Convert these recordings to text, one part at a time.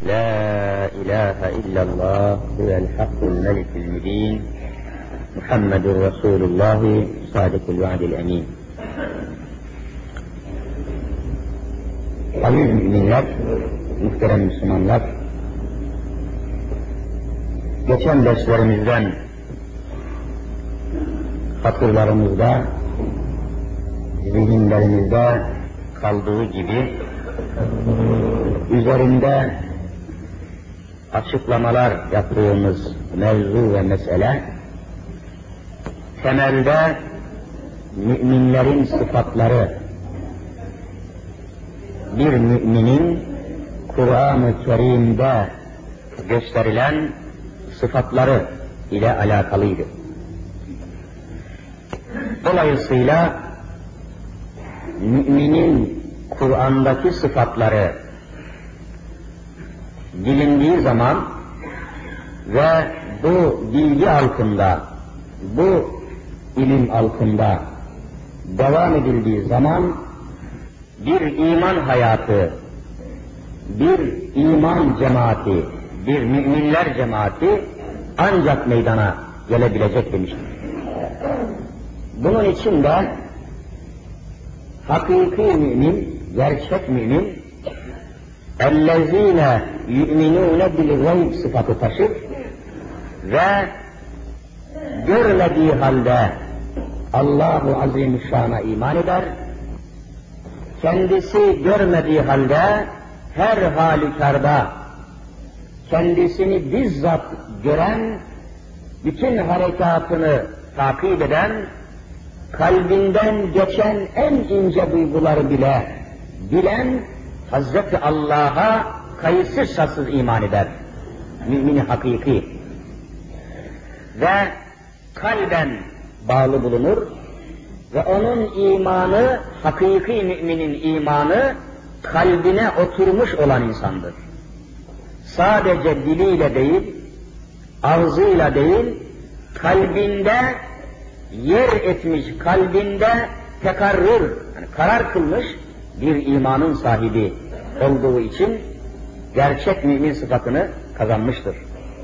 لا إله إلا الله هو الحق الملك المبين محمد رسول الله صادق الوعد الأمين. Aziz müminler, muhterem Müslümanlar, geçen derslerimizden hatırlarımızda, zihinlerimizde kaldığı gibi üzerinde açıklamalar yaptığımız mevzu ve mesele, temelde müminlerin sıfatları, bir müminin Kur'an-ı Kerim'de gösterilen sıfatları ile alakalıydı. Dolayısıyla müminin Kur'an'daki sıfatları bilindiği zaman ve bu bilgi altında, bu ilim altında devam edildiği zaman bir iman hayatı, bir iman cemaati, bir müminler cemaati ancak meydana gelebilecek demiştir. Bunun için de hakiki mümin, gerçek mümin, اَلَّذ۪ينَ يُؤْمِنُونَ بِالْغَيْبِ sıfatı taşır ve görmediği halde Allah-u Azimüşşan'a iman eder, kendisi görmediği halde her halükarda kendisini bizzat gören, bütün harekatını takip eden, kalbinden geçen en ince duyguları bile bilen Hazreti Allah'a kayıtsız şartsız iman eder. Mümin-i hakiki. Ve kalben bağlı bulunur ve onun imanı, hakiki müminin imanı kalbine oturmuş olan insandır. Sadece diliyle değil, ağzıyla değil, kalbinde yer etmiş, kalbinde tekarrür, yani karar kılmış bir imanın sahibi olduğu için gerçek mümin sıfatını kazanmıştır.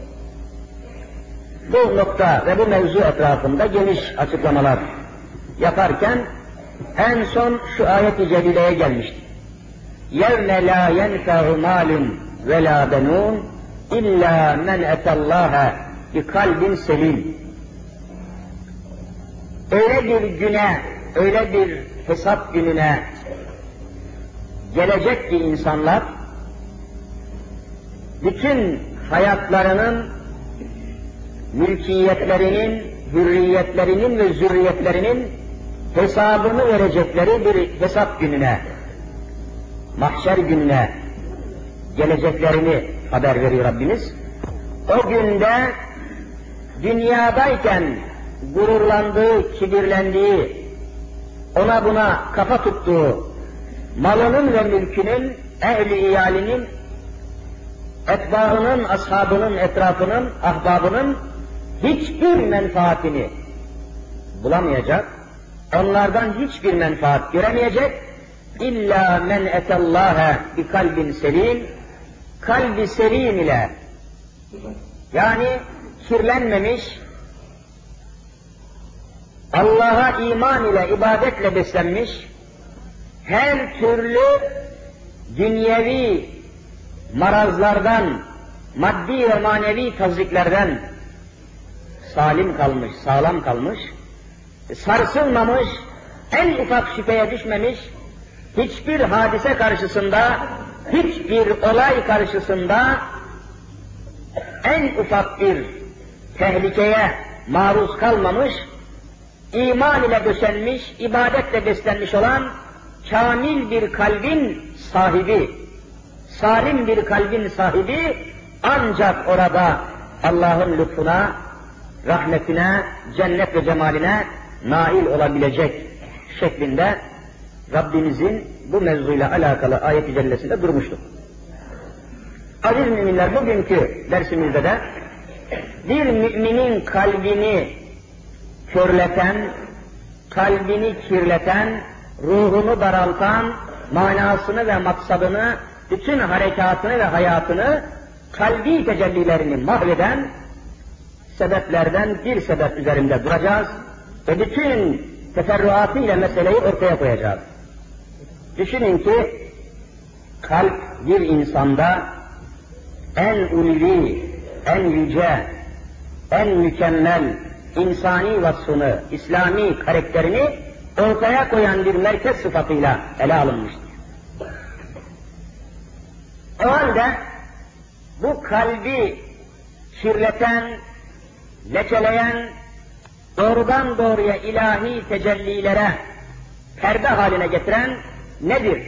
Bu nokta ve bu mevzu etrafında geniş açıklamalar yaparken en son şu ayet-i celileye gelmiştik. يَوْمَ لَا يَنْفَعُ مَالٌ وَلَا بَنُونَ اِلَّا مَنْ اَتَى اللّٰهَ بِقَلْبٍ سَلِيمٍ. Öyle bir güne, öyle bir hesap gününe gelecek ki insanlar, bütün hayatlarının, mülkiyetlerinin, hürriyetlerinin ve zürriyetlerinin hesabını verecekleri bir hesap gününe, mahşer gününe geleceklerini haber veriyor Rabbimiz. O günde dünyadayken gururlandığı, kibirlendiği, ona buna kafa tuttuğu, malının ve mülkünün, ehli iyalinin, etbaının, ashabının, etrafının, ahbabının hiçbir menfaatini bulamayacak, onlardan hiçbir menfaat göremeyecek. İlla men etallâhe bi kalbin selim, kalbi selim ile, yani kirlenmemiş, Allah'a iman ile, ibadetle beslenmiş, her türlü dünyevi marazlardan, maddi ve manevi taziklerden salim kalmış, sağlam kalmış, sarsılmamış, en ufak şüpheye düşmemiş, hiçbir hadise karşısında, hiçbir olay karşısında en ufak bir tehlikeye maruz kalmamış, iman ile döşenmiş, ibadetle beslenmiş olan kamil bir kalbin sahibi, salim bir kalbin sahibi ancak orada Allah'ın lütfuna, rahmetine, cennet ve cemaline nail olabilecek şeklinde Rabbimizin bu mevzuyla alakalı ayet-i cellesinde durmuştuk. Aziz müminler, bugünkü dersimizde de bir müminin kalbini körleten, kalbini kirleten, ruhunu daraltan, manasını ve maksadını bütün harekatını ve hayatını, kalbi tecellilerini mahveden sebeplerden bir sebep üzerinde duracağız ve bütün teferruatıyla meseleyi ortaya koyacağız. Düşünün ki kalp bir insanda en ulvi, en yüce, en mükemmel insani vasfını, İslami karakterini ortaya koyan bir merkez sıfatıyla ele alınmıştır. O halde bu kalbi kirleten, lekeleyen, doğrudan doğruya ilahi tecellilere perde haline getiren nedir?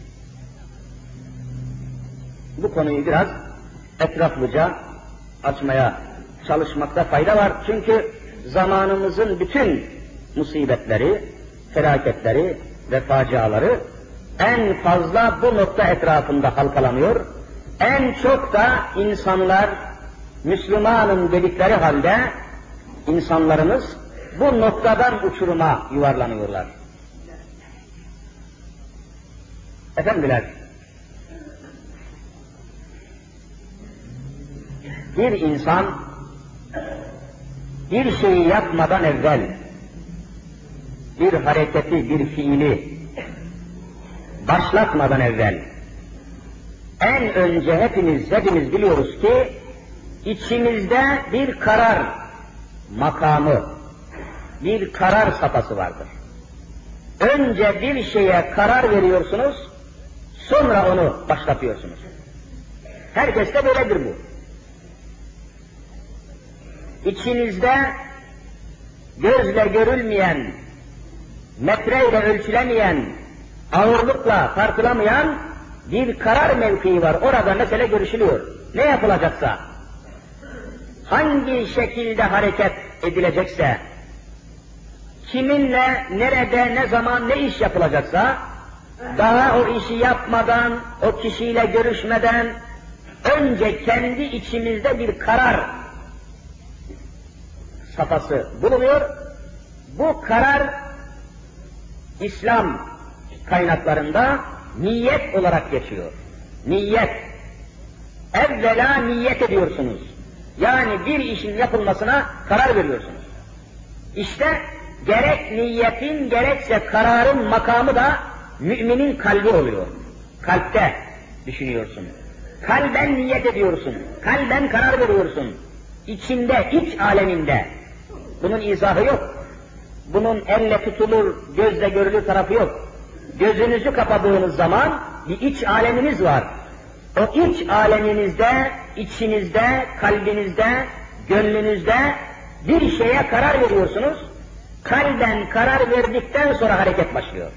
Bu konuyu biraz etraflıca açmaya çalışmakta fayda var. Çünkü zamanımızın bütün musibetleri, felaketleri ve faciaları en fazla bu nokta etrafında halkalanıyor. En çok da insanlar, Müslümanım dedikleri halde insanlarımız bu noktadan uçuruma yuvarlanıyorlar. Efendiler, bir insan bir şeyi yapmadan evvel, bir hareketi, bir fiili başlatmadan evvel, en önce hepimiz biliyoruz ki içimizde bir karar makamı, bir karar safhası vardır. Önce bir şeye karar veriyorsunuz, sonra onu başlatıyorsunuz. Herkeste böyledir bu. İçinizde gözle görülmeyen, metreyle ölçülemeyen, ağırlıkla tartılamayan bir karar mevkii var. Orada mesele görüşülüyor. Ne yapılacaksa, hangi şekilde hareket edilecekse, kiminle, nerede, ne zaman, ne iş yapılacaksa, daha o işi yapmadan, o kişiyle görüşmeden, önce kendi içimizde bir karar safhası bulunuyor. Bu karar, İslam kaynaklarında niyet olarak geçiyor. Niyet. Evvela niyet ediyorsunuz. Yani bir işin yapılmasına karar veriyorsunuz. İşte gerek niyetin gerekse kararın makamı da müminin kalbi oluyor. Kalpte düşünüyorsun. Kalben niyet ediyorsun. Kalben karar veriyorsun. İçinde, iç aleminde. Bunun izahı yok. Bunun elle tutulur, gözle görülür tarafı yok. Gözünüzü kapadığınız zaman bir iç aleminiz var. O iç aleminizde, içinizde, kalbinizde, gönlünüzde bir şeye karar veriyorsunuz. Kalben karar verdikten sonra hareket başlıyor.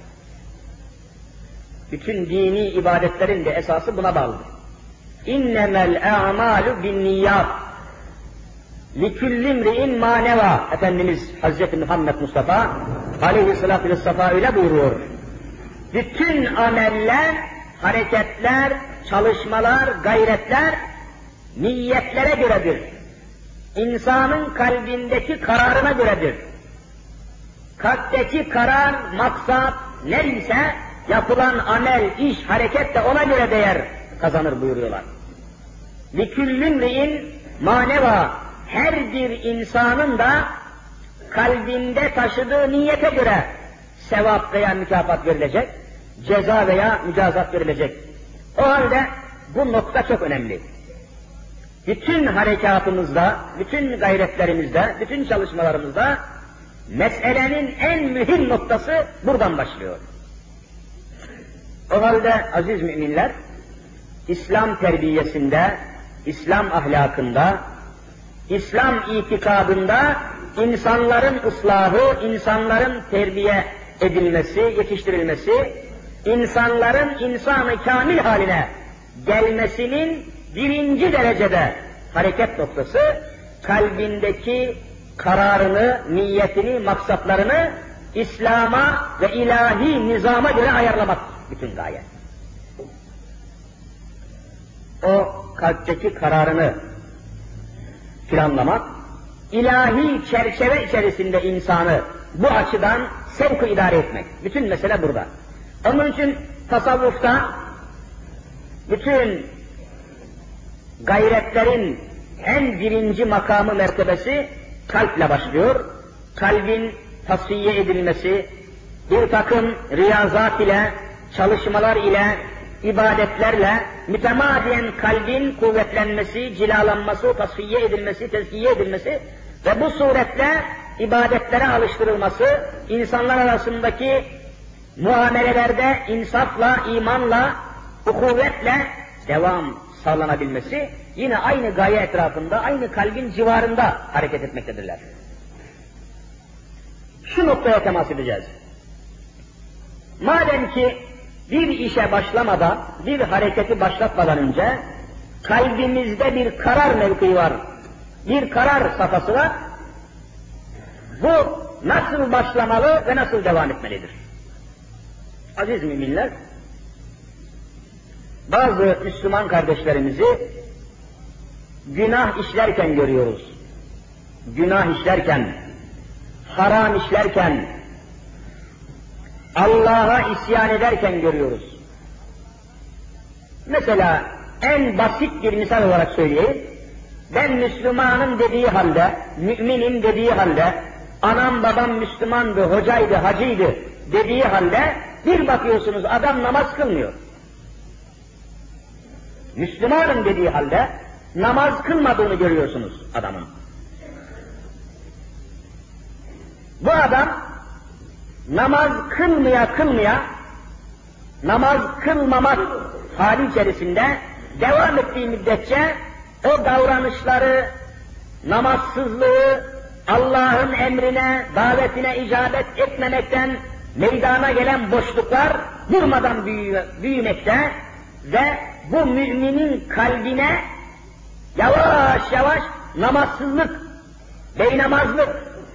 Bütün dini ibadetlerin de esası buna bağlıdır. İnnemel a'malu binniyat. Likullimri'in maneva. Efendimiz Hazreti Muhammed Mustafa aleyhissalatü vesselam öyle buyuruyor. Bütün ameller, hareketler, çalışmalar, gayretler niyetlere göredir. İnsanın kalbindeki kararına göredir. Kalpteki karar, maksat neyse yapılan amel, iş, hareket de ona göre değer kazanır buyuruyorlar. Liküllimri'in maneva. Her bir insanın da kalbinde taşıdığı niyete göre sevap veya mükafat verilecek, ceza veya mücazat verilecek. O halde bu nokta çok önemli. Bütün harekatımızda, bütün gayretlerimizde, bütün çalışmalarımızda meselenin en mühim noktası buradan başlıyor. O halde aziz müminler, İslam terbiyesinde, İslam ahlakında, İslam itikadında insanların ıslahı, insanların terbiye edilmesi, yetiştirilmesi, insanların insanı kamil haline gelmesinin birinci derecede hareket noktası, kalbindeki kararını, niyetini, maksatlarını İslam'a ve ilahi nizama göre ayarlamak bütün gaye. O kalpteki kararını planlamak, ilahi çerçeve içerisinde insanı bu açıdan sevk-ı idare etmek. Bütün mesele burada. Onun için tasavvufta bütün gayretlerin en birinci makamı mertebesi kalple başlıyor. Kalbin tasfiye edilmesi, bir takım riyazat ile, çalışmalar ile, ibadetlerle mütemadiyen kalbin kuvvetlenmesi, cilalanması, tasfiye edilmesi, tezkiye edilmesi ve bu suretle ibadetlere alıştırılması, insanlar arasındaki muamelelerde insafla, imanla, ukuvvetle devam sağlanabilmesi, yine aynı gaye etrafında, aynı kalbin civarında hareket etmektedirler. Şu noktaya temas edeceğiz. Madem ki bir işe başlamadan, bir hareketi başlatmadan önce kalbimizde bir karar mevkii var, bir karar safhası var. Bu nasıl başlamalı ve nasıl devam etmelidir? Aziz müminler, bazı Müslüman kardeşlerimizi günah işlerken görüyoruz. Günah işlerken, haram işlerken, Allah'a isyan ederken görüyoruz. Mesela en basit bir misal olarak söyleyeyim. Ben Müslümanım dediği halde, müminim dediği halde, anam babam Müslümandı, hocaydı, hacıydı dediği halde bir bakıyorsunuz adam namaz kılmıyor. Müslümanım dediği halde namaz kılmadığını görüyorsunuz adamın. Bu adam namaz kılmaya, namaz kılmamak hali içerisinde devam ettiği müddetçe o davranışları, namazsızlığı, Allah'ın emrine, davetine icabet etmemekten meydana gelen boşluklar durmadan büyümekte ve bu müminin kalbine yavaş yavaş namazsızlık, beynamazlık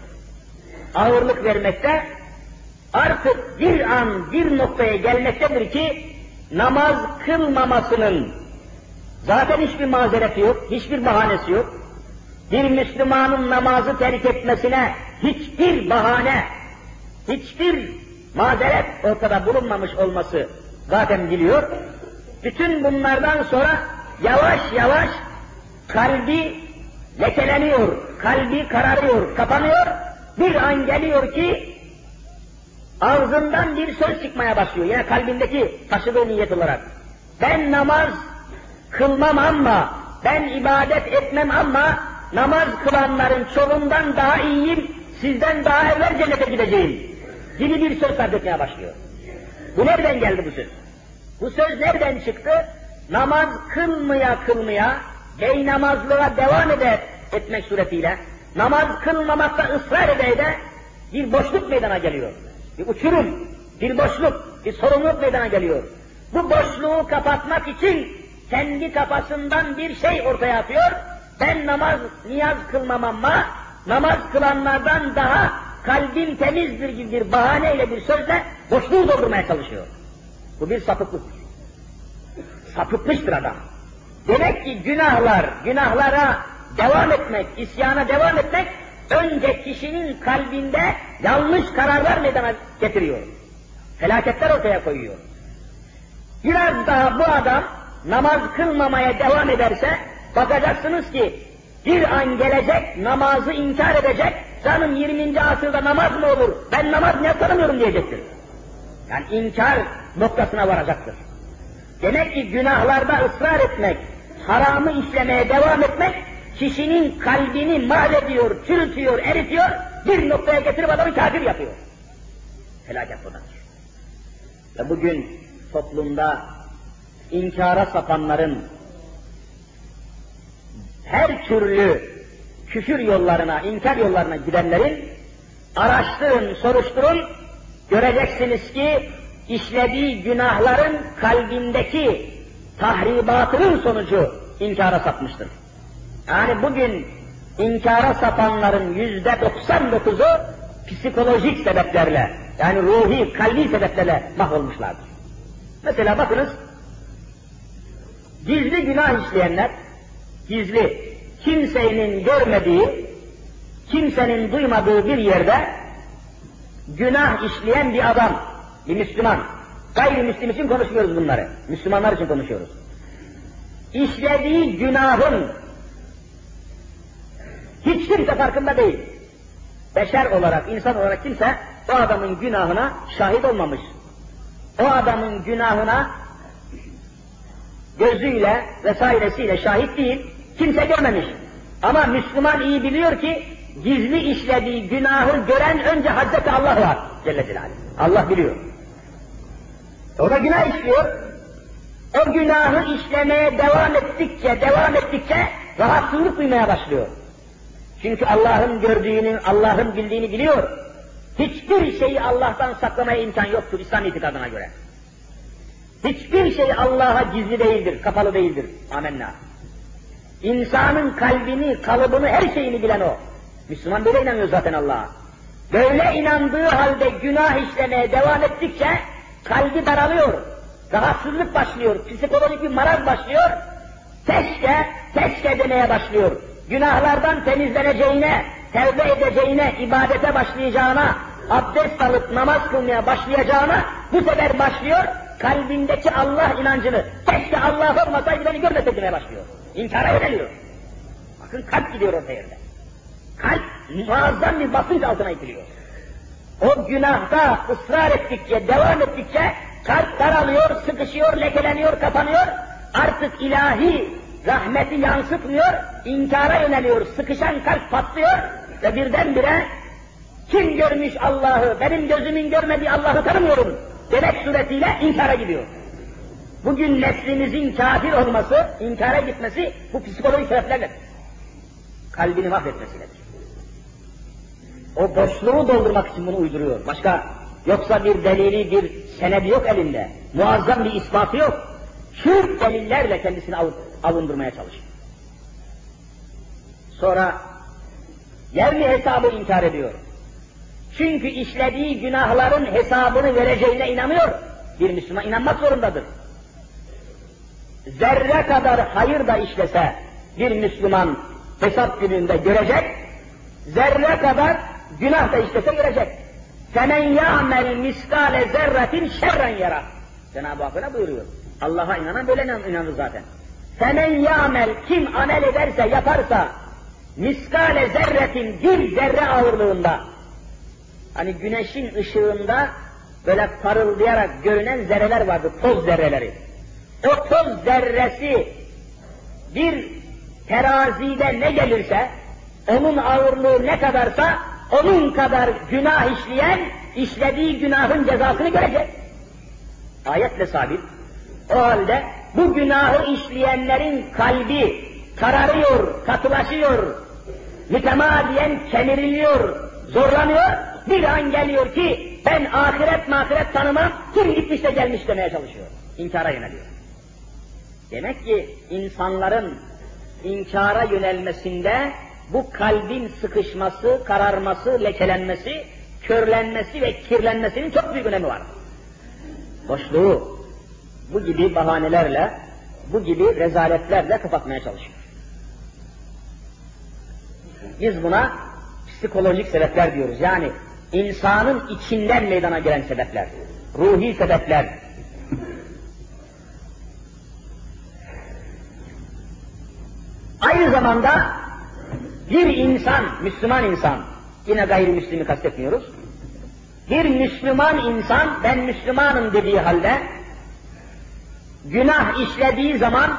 ağırlık vermekte, artık bir an bir noktaya gelmektedir ki namaz kılmamasının zaten hiçbir mazereti yok, hiçbir bahanesi yok. Bir Müslümanın namazı terk etmesine hiçbir bahane, hiçbir mazeret ortada bulunmamış olması zaten biliyor. Bütün bunlardan sonra yavaş yavaş kalbi lekeleniyor, kalbi kararıyor, kapanıyor. Bir an geliyor ki ağzından bir söz çıkmaya başlıyor. Yine kalbindeki taşıdığı niyet olarak. Ben namaz kılmam ama, ben ibadet etmem ama namaz kılanların çoğundan daha iyiyim, sizden daha evvel cennete gideceğim gibi bir söz sarf etmeye başlıyor. Bu nereden geldi bu söz? Bu söz nereden çıktı? Namaz kılmaya, beynamazlığa devam etmek suretiyle, namaz kılmamakta ısrar ede bir boşluk meydana geliyor. Bir uçurum, bir boşluk, bir sorumluluk meydana geliyor. Bu boşluğu kapatmak için kendi kafasından bir şey ortaya atıyor. Ben niyaz kılmam ama namaz kılanlardan daha kalbim temizdir gibi bir bahaneyle, bir sözle boşluğu doldurmaya çalışıyor. Bu bir sapıklık. Sapıtmıştır adam. Demek ki günahlara devam etmek, isyana devam etmek, önce kişinin kalbinde yanlış kararlar meydana getiriyor. Felaketler ortaya koyuyor. Biraz daha bu adam namaz kılmamaya devam ederse, bakacaksınız ki bir an gelecek, namazı inkar edecek, canım 20. asırda namaz mı olur, ben namaz niye tanımıyorum diyecektir. Yani inkar noktasına varacaktır. Demek ki günahlarda ısrar etmek, haramı işlemeye devam etmek, kişinin kalbini mahvediyor, çürütüyor, eritiyor, bir noktaya getirip adamı kafir yapıyor. Felaket budur. Ve bugün toplumda inkara sapanların, her türlü küfür yollarına, inkar yollarına gidenlerin araştırın, soruşturun, göreceksiniz ki işlediği günahların kalbindeki tahribatının sonucu inkara sapmıştır. Yani bugün inkara sapanların %99'u psikolojik sebeplerle, yani ruhi, kalbi sebeplerle mahvolmuşlardır. Mesela bakınız, gizli günah işleyenler, gizli, kimsenin görmediği, kimsenin duymadığı bir yerde günah işleyen bir adam, bir Müslüman, gayrimüslim için konuşmuyoruz bunları, Müslümanlar için konuşuyoruz. işlediği günahın hiç kimse farkında değil. Beşer olarak, insan olarak kimse o adamın günahına şahit olmamış. O adamın günahına gözüyle vesairesiyle şahit değil, kimse görmemiş. Ama Müslüman iyi biliyor ki gizli işlediği günahı gören önce Hazreti Allah var Celle Celaluhu. Allah biliyor. O da günah işliyor. O günahı işlemeye devam ettikçe rahatsızlık duymaya başlıyor. Çünkü Allah'ın gördüğünü, Allah'ın bildiğini biliyor. Hiçbir şeyi Allah'tan saklamaya imkan yoktur İslam itikadına göre. Hiçbir şey Allah'a gizli değildir, kapalı değildir. Amenna. İnsanın kalbini, kalıbını, her şeyini bilen o. Müslüman böyle inanıyor zaten Allah'a. Böyle inandığı halde günah işlemeye devam ettikçe kalbi daralıyor. Rahatsızlık başlıyor, psikolojik bir maraz başlıyor. Keşke demeye başlıyor. Günahlardan temizleneceğine, tevbe edeceğine, ibadete başlayacağına, abdest alıp namaz kılmaya başlayacağına bu sefer başlıyor, kalbindeki Allah inancını, keşke Allah olmasaydı beni görmeseydi demeye başlıyor. İnkara yöneliyor. Bakın kalp gidiyor orta yerde. Kalp muazzam bir basınç altına itiliyor. O günahta ısrar ettikçe, devam ettikçe kalp daralıyor, sıkışıyor, lekeleniyor, kapanıyor. Artık ilahi rahmeti yansıtmıyor, inkara yöneliyor, sıkışan kalp patlıyor ve birdenbire kim görmüş Allah'ı, benim gözümün görmediği Allah'ı tanımıyorum demek suretiyle inkara gidiyor. Bugün neslimizin kafir olması, inkara gitmesi bu psikolojik sebeplerle kalbini mahvetmesinedir. O boşluğu doldurmak için bunu uyduruyor. Yoksa bir delili, bir senedi yok elinde. Muazzam bir ispatı yok. Şu delillerle kendisini avundurmaya çalışıyor. Sonra yerli hesabı inkar ediyor. Çünkü işlediği günahların hesabını vereceğine inanıyor. Bir Müslüman inanmak zorundadır. Zerre kadar hayır da işlese bir Müslüman hesap gününde görecek, zerre kadar günah da işlese görecek. فَمَنْ يَعْمَلْ مِسْقَالَ زَرَّةٍ شَرًّا يَرَى. Cenab-ı Hak öyle buyuruyor. Allah'a inanan böyle inanır zaten. فَمَنْ يَعْمَلْ kim amel ederse, yaparsa, miskale zerretin bir zerre ağırlığında, hani güneşin ışığında böyle parıldayarak görünen zerreler vardır, toz zerreleri. O toz zerresi bir terazide ne gelirse, onun ağırlığı ne kadarsa, onun kadar günah işleyen, işlediği günahın cezasını görecek. Ayetle sabit. O halde bu günahı işleyenlerin kalbi kararıyor, katılaşıyor, mütemadiyen kemiriliyor, zorlanıyor. Bir an geliyor ki ben ahiret tanımam, kim gitmiş de gelmiş demeye çalışıyor. İnkara yöneliyor. Demek ki insanların inkara yönelmesinde bu kalbin sıkışması, kararması, lekelenmesi, körlenmesi ve kirlenmesinin çok büyük önemi var. Boşluğu bu gibi bahanelerle, bu gibi rezaletlerle kapatmaya çalışıyor. Biz buna psikolojik sebepler diyoruz. Yani insanın içinden meydana gelen sebepler, ruhi sebepler. Aynı zamanda bir insan, Müslüman insan, yine gayrimüslimi kastetmiyoruz, bir Müslüman insan, ben Müslümanım dediği halde, günah işlediği zaman,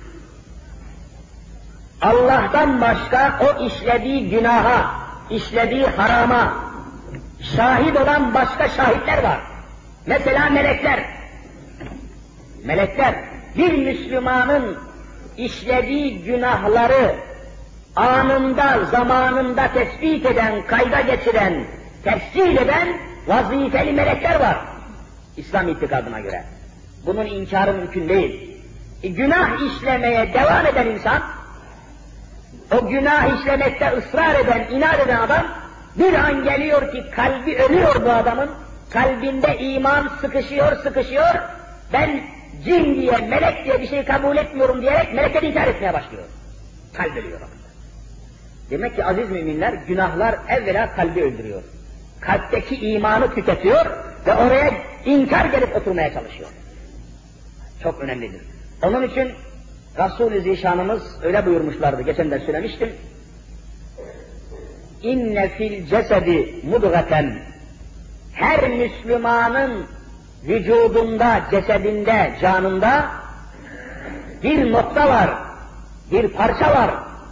Allah'tan başka o işlediği günaha, işlediği harama, şahit olan başka şahitler var. Mesela melekler. Melekler, bir Müslümanın işlediği günahları anında, zamanında tespit eden, kayda geçiren, tefsir eden vazifeli melekler var. İslam itikadına göre. Bunun inkarı mümkün değil. Günah işlemeye devam eden insan, o günah işlemekte ısrar eden, inat eden adam, bir an geliyor ki kalbi ölüyor bu adamın, kalbinde iman sıkışıyor, ben cin diye, melek diye bir şey kabul etmiyorum diyerek melekleri inkar etmeye başlıyor. Kalp ölüyor bakın. Demek ki aziz müminler, günahlar evvela kalbi öldürüyor. Kalpteki imanı tüketiyor ve oraya inkar gelip oturmaya çalışıyor. Çok önemlidir. Onun için Resul-i Zişanımız öyle buyurmuşlardı, geçen de söylemiştim. İnne fil cesedi mudgaten. Her Müslümanın vücudunda, cesedinde, canında bir nokta var, bir parça var.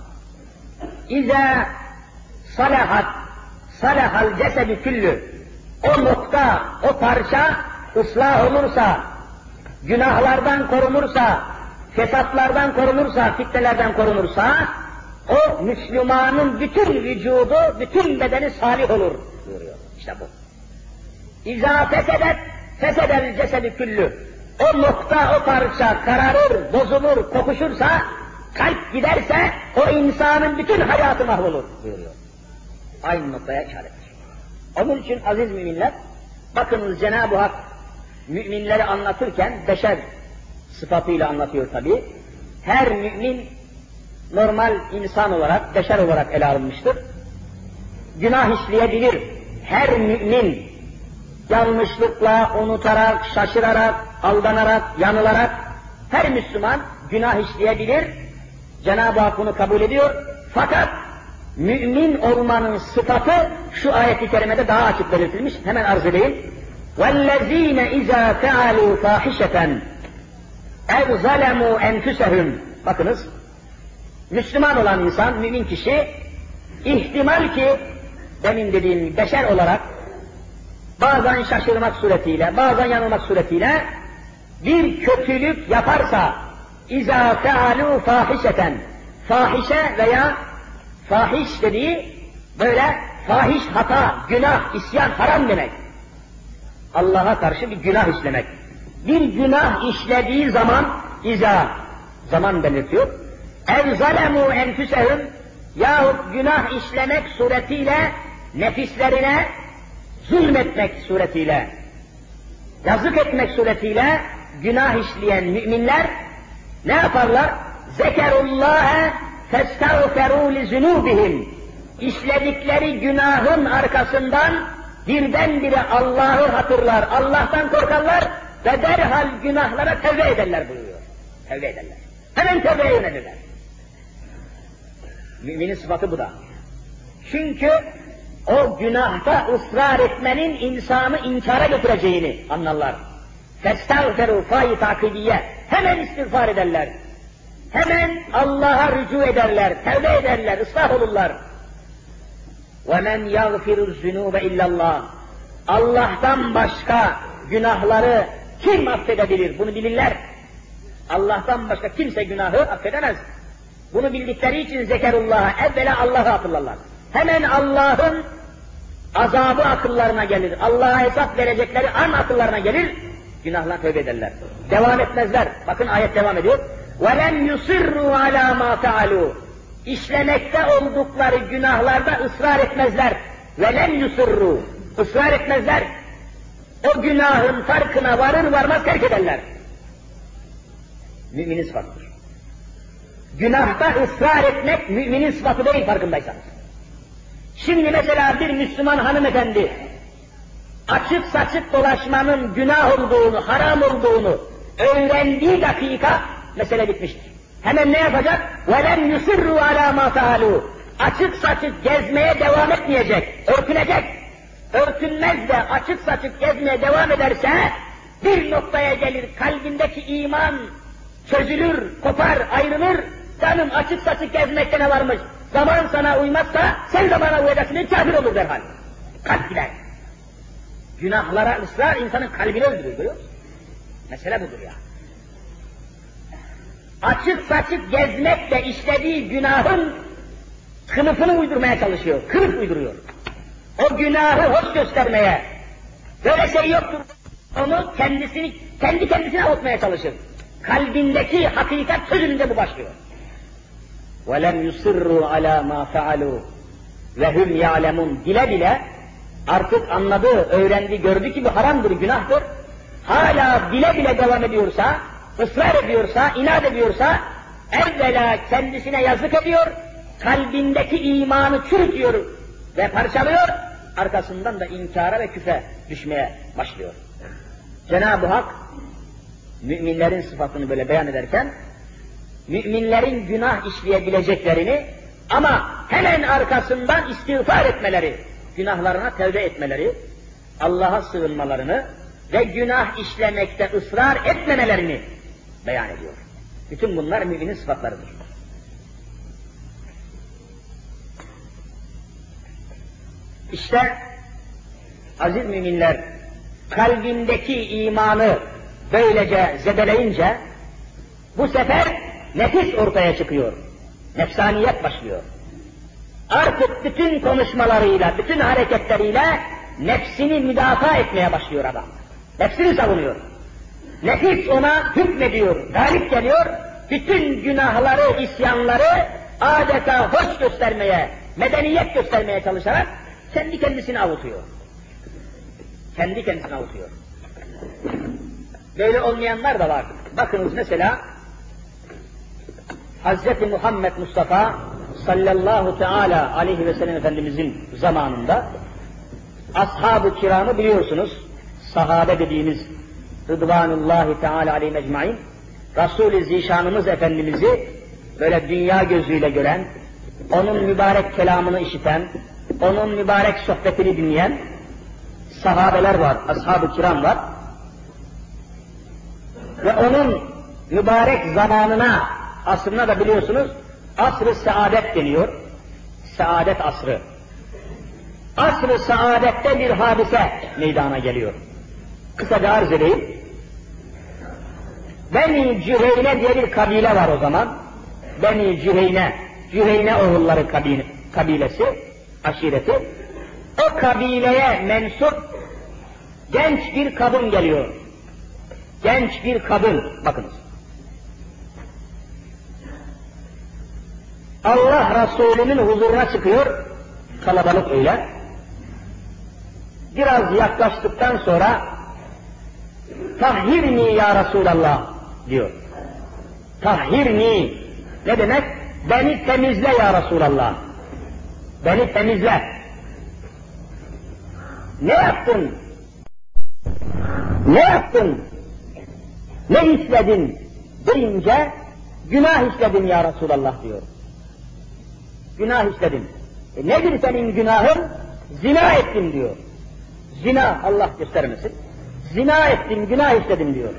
İze salahat, salahal cesedi küllü. O nokta, o parça ıslah olursa, günahlardan korunursa, fesatlardan korunursa, fitnelerden korunursa, o Müslümanın bütün vücudu, bütün bedeni salih olur buyuruyor. İşte bu. İzâ fesedet, fesedel cesedi küllü. O nokta, o parça kararır, bozulur, kokuşursa, kalp giderse, o insanın bütün hayatı mahvolur buyuruyor. Aynı noktaya işarettir. Onun için aziz müminler, bakınız Cenab-ı Hak müminleri anlatırken beşer sıfatıyla anlatıyor tabi. Her mümin normal insan olarak, beşer olarak ele alınmıştır. Günah işleyebilir. Her mümin yanlışlıkla, unutarak, şaşırarak, aldanarak, yanılarak her Müslüman günah işleyebilir. Cenab-ı Hak bunu kabul ediyor. Fakat mümin olmanın sıfatı şu ayet-i kerimede daha açık belirtilmiş. Hemen arz edeyim. وَالَّذ۪ينَ اِذَا فَعَلُوا فَاحِشَةً اَوْ ظَلَمُوا اَنْفُسَهُمْ. Bakınız, Müslüman olan insan, mümin kişi, ihtimal ki, demin dediğim beşer olarak, bazen şaşırmak suretiyle, bazen yanılmak suretiyle, bir kötülük yaparsa, اِذَا فَعَلُوا فَاحِشَةً. Fahişe veya fahiş dediği, böyle fahiş hata, günah, isyan, haram demek. Allah'a karşı bir günah işlemek. Bir günah işlediği zaman, zaman belirtiyor. اَوْ ظَلَمُوا اَنْفُسَهُمْ. Yahut günah işlemek suretiyle, nefislerine zulmetmek suretiyle, yazık etmek suretiyle günah işleyen müminler ne yaparlar? ذَكَرُوا فَاسْتَغْفَرُوا لِذُنُوبِهِمْ. İşledikleri günahın arkasından birdenbire Allah'ı hatırlar, Allah'tan korkarlar ve derhal günahlara tevbe ederler buyuruyor. Tevbe ederler. Hemen tevbeye yönelirler. Müminin sıfatı bu da. Çünkü o günahta ısrar etmenin insanı inkara götüreceğini anlarlar. فَاسْتَغْفَرُوا فَاyi takibiye. Hemen istiğfar ederler. Hemen Allah'a rücu ederler, tevbe ederler, ıslah olurlar. وَمَنْ يَغْفِرُ الذُّنُوبَ اِلَّا اللّٰهِ. Allah'tan başka günahları kim affedebilir? Bunu bilirler. Allah'tan başka kimse günahı affedemez. Bunu bildikleri için zekerullah'a, evvela Allah'ı hatırlarlar. Hemen Allah'ın azabı akıllarına gelir. Allah'a hesap verecekleri an akıllarına gelir. Günahla tövbe ederler. Devam etmezler. Bakın ayet devam ediyor. وَلَمْ يُصِرُّوا عَلَى مَا فَعَلُوا. İşlemekte oldukları günahlarda ısrar etmezler. وَلَمْ يُصِرُّوا. Israr etmezler. O günahın farkına varır varmaz terk ederler. Müminin sıfatıdır. Günahta ısrar etmek müminin sıfatı değil farkındaysanız. Şimdi mesela bir Müslüman hanımefendi açık saçık dolaşmanın günah olduğunu, haram olduğunu öğrendiği dakika mesele bitmiştir. Hemen ne yapacak? وَلَمْ يُسِرُّوا عَلَى مَا فَعَلُوا. Açık saçık gezmeye devam etmeyecek, örtünecek. Örtünmez de açık saçık gezmeye devam ederse bir noktaya gelir, kalbindeki iman çözülür, kopar, ayrılır. Canım açık saçık gezmekte ne varmış? Zaman sana uymazsa sen de bana uyacaksın, kafir olur derhal. Kalp gider. Günahlara ısrar insanın kalbini öldürüyor, görüyor musun? Mesele budur ya. Açık saçık gezmekle işlediği günahın kılıfını uydurmaya çalışıyor, kılıf uyduruyor. O günahı hoş göstermeye, böyle şey yoktur, onu kendi kendisine avutmaya çalışır. Kalbindeki hakikat sözünde bu başlıyor. وَلَمْ يُصِرُّوا عَلَى مَا فَعَلُوا وَهُمْ يَعْلَمُونَ. Bile bile artık anladı, öğrendi, gördü ki bu haramdır, günahtır. Hala bile bile devam ediyorsa, ısrar ediyorsa, inat ediyorsa, evvela kendisine yazık ediyor, kalbindeki imanı çürütüyor ve parçalıyor, arkasından da inkara ve küfre düşmeye başlıyor. Cenab-ı Hak, müminlerin sıfatını böyle beyan ederken, müminlerin günah işleyebileceklerini ama hemen arkasından istiğfar etmeleri, günahlarına tevbe etmeleri, Allah'a sığınmalarını ve günah işlemekte ısrar etmemelerini beyan ediyor. Bütün bunlar müminin sıfatlarıdır. İşte aziz müminler, kalbindeki imanı böylece zedeleyince bu sefer nefis ortaya çıkıyor. Nefsaniyet başlıyor. Artık bütün konuşmalarıyla, bütün hareketleriyle nefsini müdafaa etmeye başlıyor adam. Nefsini savunuyor. Nefis ona hükmediyor, galip geliyor. Bütün günahları, isyanları adeta hoş göstermeye, medeniyet göstermeye çalışarak kendi kendisini avutuyor. Kendi kendisini avutuyor. Böyle olmayanlar da var. Bakınız mesela Hz. Muhammed Mustafa sallallahu teala aleyhi ve sellem Efendimizin zamanında ashab-ı kiramı biliyorsunuz, sahabe dediğimiz Rıdvanullahi teala aleyhi mecmain, Resul-i Zişanımız Efendimiz'i böyle dünya gözüyle gören, onun mübarek kelamını işiten, onun mübarek sohbetini dinleyen sahabeler var, ashab-ı kiram var. Ve onun mübarek zamanına, asrına da biliyorsunuz, asr-ı saadet deniyor. Saadet asrı. Asr-ı saadette bir hadise meydana geliyor. Kısaca arz edeyim. Beni Cüheyne diye bir kabile var o zaman. Beni Cüheyne, Cüheyne oğulları kabilesi, aşireti. O kabileye mensup genç bir kadın geliyor. Genç bir kadın, bakınız. Allah Resulü'nün huzuruna çıkıyor, kalabalık öyle. Biraz yaklaştıktan sonra, tahhirni ya Resulallah diyor. Tahhirni, ne demek? Beni temizle ya Resulallah. Beni temizle. Ne yaptın? Ne yaptın? Ne işledin? Deyince, günah işledim ya Resulallah diyor. Günah işledim. Nedir senin günahın? Zina ettim diyor. Zina, Allah göstermesin. Zina ettim, günah işledim diyor.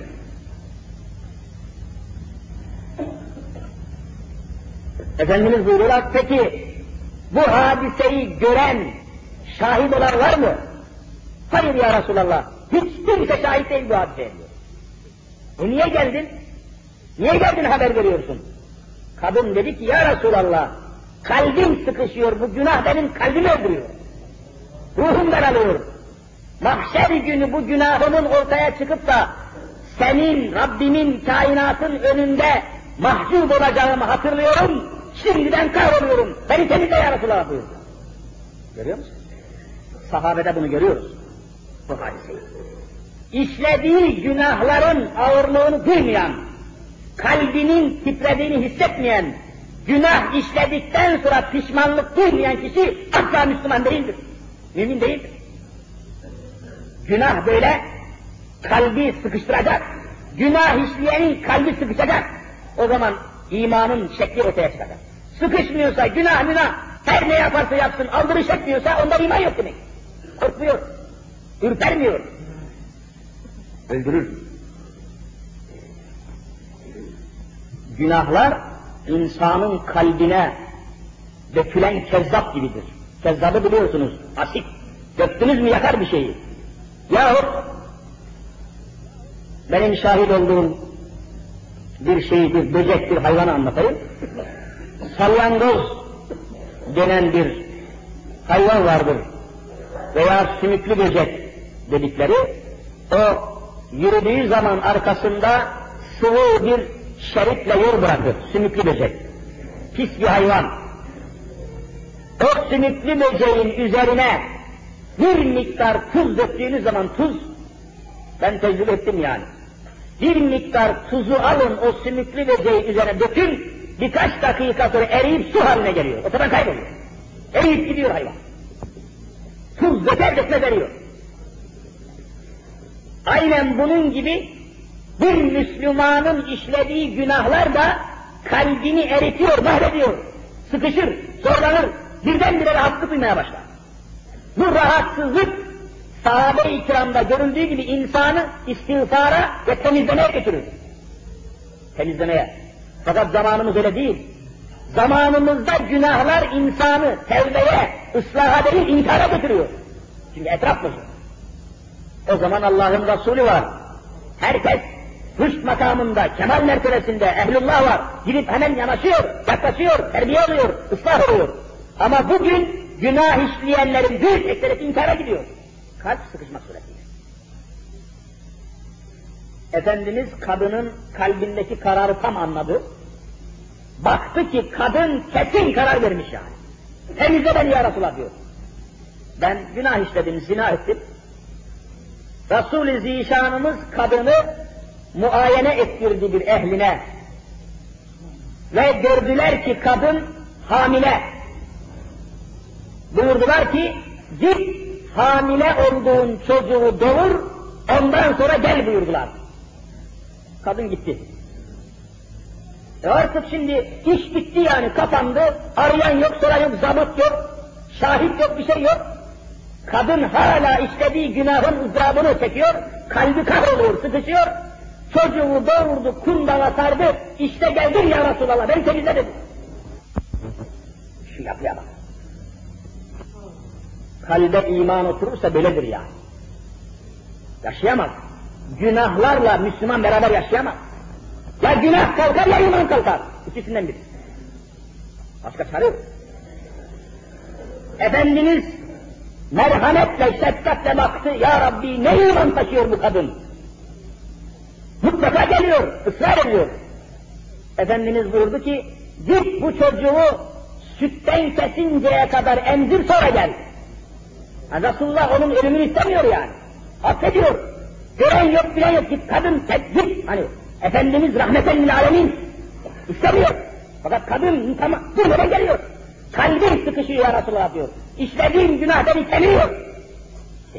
Efendimiz buyuruyorlar, peki bu hadiseyi gören, şahit olan var mı? Hayır ya Resulallah, hiç kimse şahit değil bu hadiseye diyor. Niye geldin? Niye geldin haber veriyorsun? Kadın dedi ki ya Resulallah, kalbim sıkışıyor, bu günah benim kalbimi öldürüyor. Ruhum daralıyor. Mahşer günü bu günahımın ortaya çıkıp da senin, Rabbimin, kainatın önünde mahcup olacağımı hatırlıyorum, şimdiden kahroluyorum. Beni temizle ya Resulallah buyurdu. Görüyor musun? Sahabede bunu görüyoruz. Bu hadiseyi. İşlediği günahların ağırlığını duymayan, kalbinin titrediğini hissetmeyen, günah işledikten sonra pişmanlık duymayan kişi asla Müslüman değildir. Mümin değildir. Günah böyle kalbi sıkıştıracak. Günah işleyenin kalbi sıkışacak. O zaman imanın şekli ortaya çıkacak. Sıkışmıyorsa günah, her ne yaparsa yapsın, aldırış etmiyorsa onda iman yok demek. Korkmuyor, ürpermiyor, öldürür. Günahlar insanın kalbine dökülen kezzap gibidir. Kezzabı biliyorsunuz, asit. Döktünüz mü yakar bir şeyi. Yahut benim şahit olduğum bir şeyi, bir böcek, bir hayvanı anlatayım. Salyangoz denen bir hayvan vardır veya sümüklü böcek dedikleri. O yürüdüğü zaman arkasında sıvı bir şeritle yol bırakır, sümüklü böcek. Pis bir hayvan. O sümüklü böceğin üzerine bir miktar tuz döktüğünüz zaman, tuz, ben tecrübe ettim yani. Bir miktar tuzu alın, o sümüklü böceğin üzerine dökün, birkaç dakika sonra eriyip su haline geliyor. Ortadan kayboluyor. Eriyip gidiyor hayvan. Tuz döker dökmez eriyor. Aynen bunun gibi bir Müslümanın işlediği günahlar da kalbini eritiyor, mahvediyor, sıkışır, zorlanır, birdenbire rahatsızlık duymaya başlar. Bu rahatsızlık sahabe-i kiramda görüldüğü gibi insanı istiğfara ve temizlemeye götürür. Temizlemeye. Fakat zamanımız öyle değil. Zamanımızda günahlar insanı tevbeye, ıslaha değil, inkara götürüyor. Çünkü etraf bozuyor. O zaman Allah'ın Resulü var. Herkes rüşt makamında, kemal mertebesinde, ehlullah var. Gidip hemen yanaşıyor, yaklaşıyor, terbiye oluyor, ıslah oluyor. Ama bugün günah işleyenlerin büyük ekseriyeti inkara gidiyor. Kalp sıkışmak suretiyle. Efendimiz kadının kalbindeki kararı tam anladı. Baktı ki kadın kesin karar vermiş yani. Temizle beni ya Resulallah diyor. Ben günah işledim, zina ettim. Resul-i Zişanımız kadını muayene ettirdi bir ehline. Ve gördüler ki kadın hamile. Buyurdular ki, git hamile olduğun çocuğu doğur, ondan sonra gel buyurdular. Kadın gitti. Artık şimdi iş bitti yani, kapandı, arayan yok, soran yok, zabıt yok, şahit yok, bir şey yok. Kadın hala işlediği günahın ızdırabını çekiyor, kalbi kahroluyor, sıkışıyor, çocuğu doğurdu, kundala sardı, işte geldim ya Resulallah, beni temizle dedi. Şu yapıya bak. Kalbe iman oturursa böyledir ya. Yaşayamaz. Günahlarla Müslüman beraber yaşayamaz. Ya günah kalkar ya iman kalkar. İkisinden biri. Başka çare yok. Efendimiz merhametle, şefkatle baktı. Ya Rabbi ne iman taşıyor bu kadın? Mutlaka geliyor, ısrar ediyor. Efendimiz buyurdu ki, git bu çocuğu sütten kesinceye kadar emzir sonra gel. Yani Resulullah onun ölümünü istemiyor yani. Affediyor. Gören yok, bilen yok, git kadın, git. Hani Efendimiz rahmeten lil alemin istemiyor. Fakat kadın tamam, durmadan geliyor. Kalbim sıkışıyor ya Resulullah diyor. İşlediğim günah beni temiyor. İşte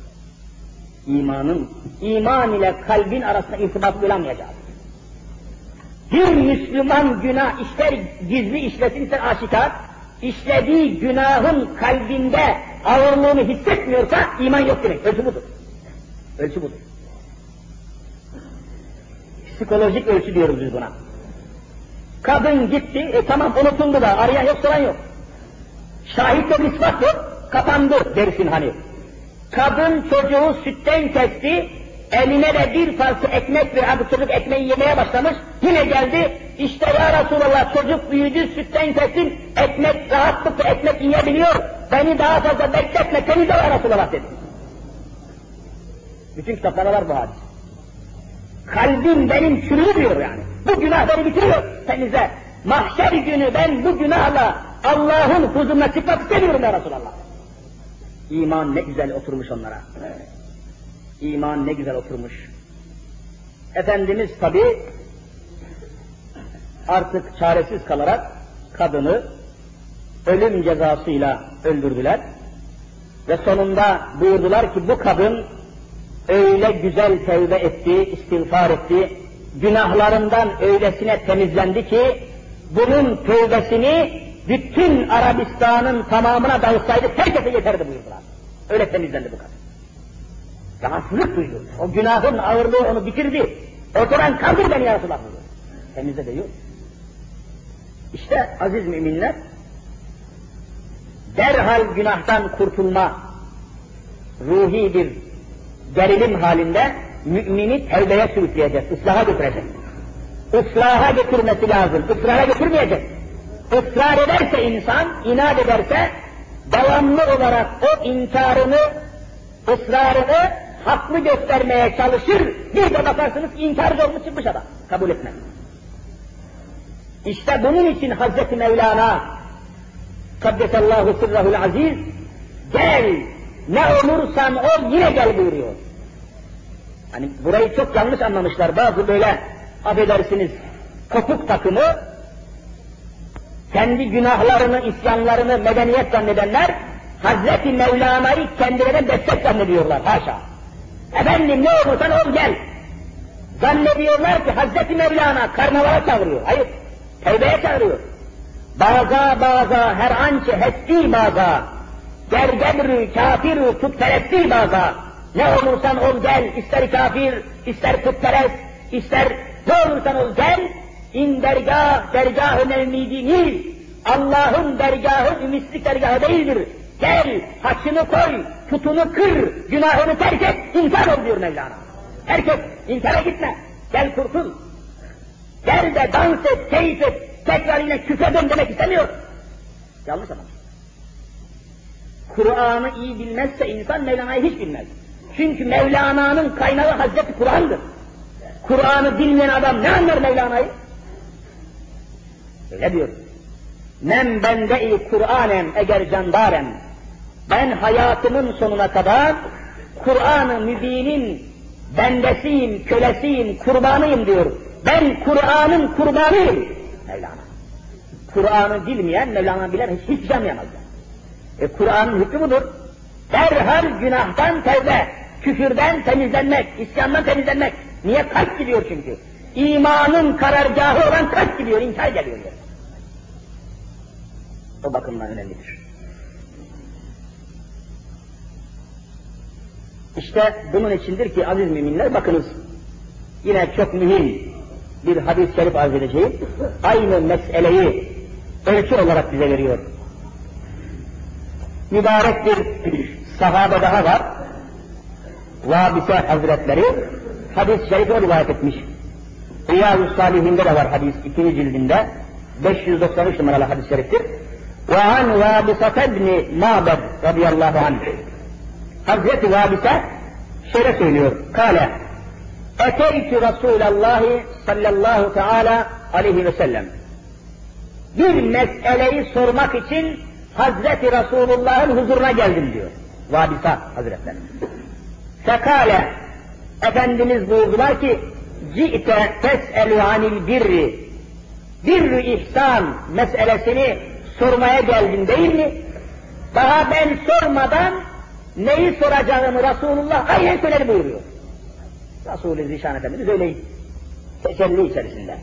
iman. İman ile kalbin arasında irtibat bulamayacağız. Bir Müslüman günah ister gizli işlesin ister aşikar, işlediği günahın kalbinde ağırlığını hissetmiyorsa iman yok demek. Ölçü budur. Ölçü budur. Psikolojik ölçü diyoruz biz buna. Kadın gitti, tamam unutuldu da arayan yok, soran yok. Şahit yok, ispat yok, kapandı dersin hani. Kadın çocuğu sütten kesti, eline de bir parça ekmek ve abi çocuk ekmeği yemeye başlamış, yine geldi, işte ya Resulallah çocuk büyüdü, sütten kestin, ekmek rahatlıkla ekmek yiyebiliyor, beni daha fazla bekletme, temizle ya Resulallah dedi. Bütün kitaplarda var bu hadis. Kalbim benim çürüyor diyor yani. Bu günah beni bitiriyor, temizle. Mahşer günü ben bu günahla Allah'ın huzuruna çıkmak istemiyorum ya Resulallah. İman ne güzel oturmuş onlara. İman ne güzel oturmuş. Efendimiz tabi artık çaresiz kalarak kadını ölüm cezasıyla öldürdüler. Ve sonunda buyurdular ki bu kadın öyle güzel tevbe etti, istiğfar etti, günahlarından öylesine temizlendi ki bunun tövbesini bütün Arabistan'ın tamamına dağıtsaydı herkese yeterdi buyurdular. Öyle temizlendi bu kadın. Rahatsızlık duydu. O günahın ağırlığı onu bitirdi. Ortadan kaldır beni ya Resulallah buyurdu. Temizle diyor. İşte aziz müminler, derhal günahtan kurtulma ruhi bir gerilim halinde mümini tevbeye sürükleyecek, ıslaha götürecek. Islaha götürmesi lazım, ısrara götürmeyecek. Israr ederse insan, inat ederse, devamlı olarak o inkarını, ısrarını haklı göstermeye çalışır, bir de bakarsınız inkarcı olmuş çıkmış adam, kabul etmez. İşte bunun için Hazreti Mevlana, Kaddesallahu sırrahul aziz, gel, ne olursan ol yine gel buyuruyor. Hani burayı çok yanlış anlamışlar, bazı böyle, affedersiniz, kopuk takımı, kendi günahlarını, isyanlarını medeniyet zannedenler, Hazreti Mevlana'yı kendilerine destek zannediyorlar, haşa. Efendim ne olursan ol gel. Zannediyorlar ki Hazreti Mevlana karnavala çağırıyor. Hayır. Tevbeye çağırıyor. Baza her ançe hessi baza, gergebri kafirü putperesti baza. Ne olursan ol gel, ister kafir, ister putperest, ister ne olursan ol gel, in dergah-ı mevmidiniz, Allah'ın dergahı ümitlik dergahı değildir. Gel, haçını koy, putunu kır, günahını terk et, inkar ol diyor Mevlana. Terk et, inkara gitme, gel kurtul. Gel de dans et, keyif et, tekrar yine küfre dön demek istemiyor. Yanlış ama. Kur'an'ı iyi bilmezse insan Mevlana'yı hiç bilmez. Çünkü Mevlana'nın kaynağı Hazreti Kur'an'dır. Kur'an'ı bilmeyen adam ne anlar Mevlana'yı? Öyle diyor. Men bende-i Kur'anem eğer candarem. Ben hayatımın sonuna kadar Kur'an-ı Mübin'in bendesiyim, kölesiyim, kurbanıyım diyor. Ben Kur'an'ın kurbanıyım. Mevlana. Kur'an'ı bilmeyen, Mevlana bilen hiç canlayamaz. Kur'an'ın hükmü budur. Derhal günahtan tevbe, küfürden temizlenmek, isyandan temizlenmek. Niye? Kalp gidiyor çünkü. İmanın karargahı olan kalp gidiyor, inkar geliyor. O bakımdan önemlidir. İşte bunun içindir ki aziz müminler, bakınız yine çok mühim bir hadis-i şerif arz edeceğim. Aynı meseleyi ölçü olarak bize veriyor. Mübarek bir sahabe daha var. Vabise Hazretleri hadis-i şerifi rivayet etmiş. Riyâz-ı Sâlihîn'de de var hadis, 2. cildinde 593 numaralı hadis-i şeriftir. Ve an Vâbisat ibn Mâbed radıyallahu anh. Hazreti Vâbise şöyle söylüyor. Kâle Eteytü Resûlallâhi sallallahu teâlâ aleyhi ve sellem. Bir meseleyi sormak için Hazreti Resûlullah'ın huzuruna geldim diyor. Vâbisa Hazretleri. Fekâle Efendimiz buyurdular ki ci'te tes'elü anil birri. Birri ihsan meselesini sormaya geldin değil mi? Daha ben sormadan neyi soracağımı Resulullah aynen söyledi buyuruyor. Resul-i Zişan Efendimiz öyle teselli içerisinde.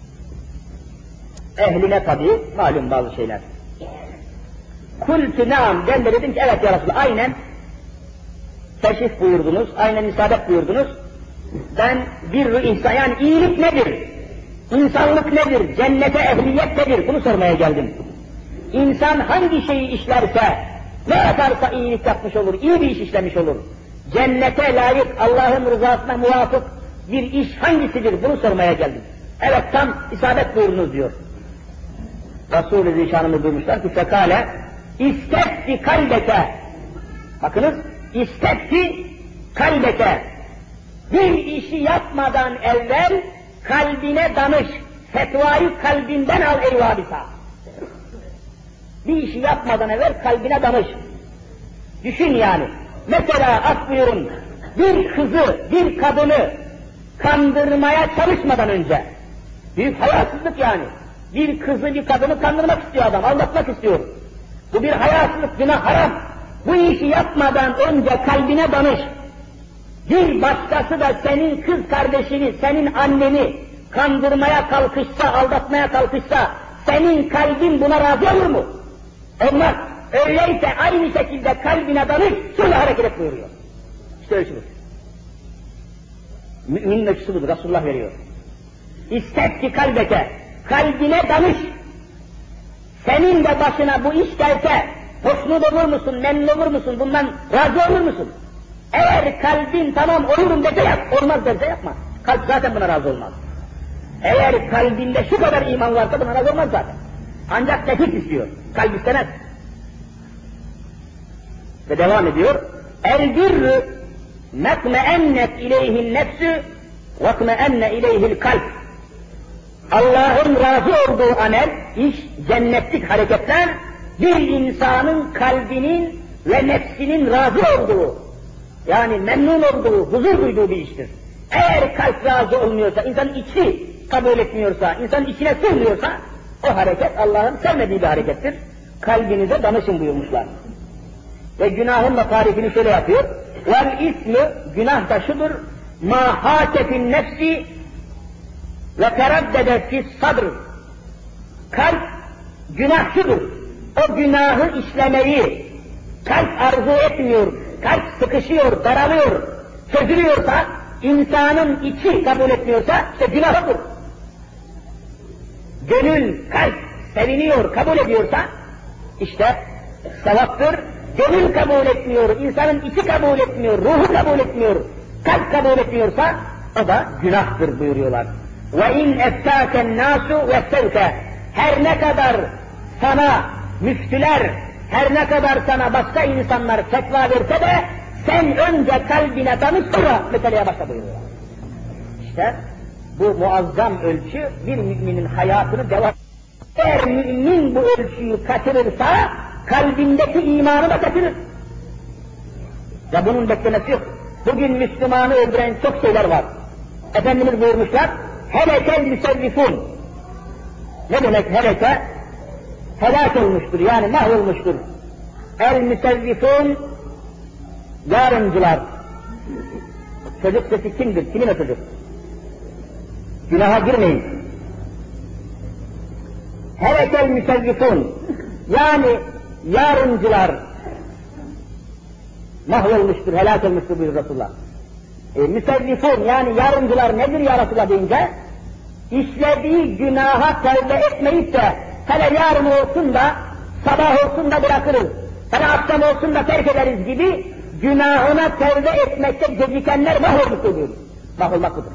Ehline tabi malum bazı şeyler. Kultü naam, ben de dedim ki evet ya Resulallah, aynen teşrif buyurdunuz, aynen isabet buyurdunuz. Ben bir ihsan, yani iyilik nedir? İnsanlık nedir? Cennete ehliyet nedir? Bunu sormaya geldim. İnsan hangi şeyi işlerse, ne yaparsa iyilik yapmış olur, iyi bir iş işlemiş olur. Cennete layık, Allah'ın rızasına muvafık bir iş hangisidir? Bunu sormaya geldim. Evet, tam isabet buyurunuz diyor. Resul-i Zişan'ımız duymuşlar ki fekale İstefti kalbeke. Bakınız, istefti kalbeke. Bir işi yapmadan evvel kalbine danış. Fetvayı kalbinden al ey Vâbisa. Bir işi yapmadan evvel kalbine danış. Düşün yani. Mesela af buyurun, bir kızı, bir kadını kandırmaya çalışmadan önce, büyük hayasızlık yani. Bir kızı, bir kadını kandırmak istiyor adam, aldatmak istiyor. Bu bir hayasızlık, günah, haram. Bu işi yapmadan önce kalbine danış. Bir başkası da senin kız kardeşini, senin anneni kandırmaya kalkışsa, aldatmaya kalkışsa, senin kalbin buna razı olur mu? Olmaz. Öyleyse aynı şekilde kalbine danış, şöyle hareket et buyuruyor. İşte ölçüdür. Müminin ölçüsü budur, Resulullah veriyor. İstefti kalbeke, kalbine danış. Senin de başına bu iş gelse, hoşnut olur musun, memnun olur musun, bundan razı olur musun? Eğer kalbin tamam olurum dese yap, olmaz derse yapma. Kalp zaten buna razı olmaz. Eğer kalbinde şu kadar iman varsa buna razı olmaz zaten. Ancak nefis istiyor, kalp istemez. Ve devam ediyor. El birrü mekmeennet ileyhil nefsü ve kmeenne ileyhil kalp. Allah'ın razı olduğu amel, iş, cennetlik hareketler, bir insanın kalbinin ve nefsinin razı olduğu, yani memnun olduğu, huzur duyduğu bir iştir. Eğer kalp razı olmuyorsa, insanın içi kabul etmiyorsa, insanın içine sığmıyorsa, o hareket Allah'ın sevmediği bir harekettir. Kalbinize danışın buyurmuşlar. Ve günahın da tarifini şöyle yapıyor. Vel ismü, günah da şudur, ma hâkefin nefsi ve teraddede fis sadr. Kalp günahçıdır. O günahı işlemeyi kalp arzu etmiyor, kalp sıkışıyor, daralıyor, çözülüyorsa, insanın içi kabul etmiyorsa işte günahıdır. Gönül, kalp seviniyor, kabul ediyorsa işte sevaptır. Gönül kabul etmiyor, insanın içi kabul etmiyor, ruhu kabul etmiyor, kalp kabul etmiyorsa o da günahtır buyuruyorlar. وَاِنْ اَفْتَاكَ النَّاسُ وَاسْتَوْكَ Her ne kadar sana müftüler, her ne kadar sana başka insanlar fetva verse de sen önce kalbine danış sonra meseleye başla buyuruyorlar. İşte bu muazzam ölçü bir müminin hayatını devam. Eğer mümin bu ölçüyü kaçırırsa kalbindeki imanı da kaçırır. Ve bunun beklemesi yok. Bugün Müslümanı öldüren çok şeyler var. Efendimiz buyurmuşlar, helekel müsellifun. Ne demek heleke? Helak olmuştur, yani mahvolmuştur. El müsellifun, yarımcılar. Çocuk sesi kimdir? Kimin o çocuk? Günaha girmeyin. Helekel müsellifun, yani yarımcılar mahvolmuştur, helak olmuştur buyuruyor Resulullah. Müsellifun, yani yarımcılar nedir ya Resulullah deyince, işlediği günaha tevbe etmeyip de hele yarın olsun da, sabah olsun da bırakırız, hele akşam olsun da terk ederiz gibi günahına tevbe etmekte gecikenler mahvolmuştur diyor. Mahvolmak budur.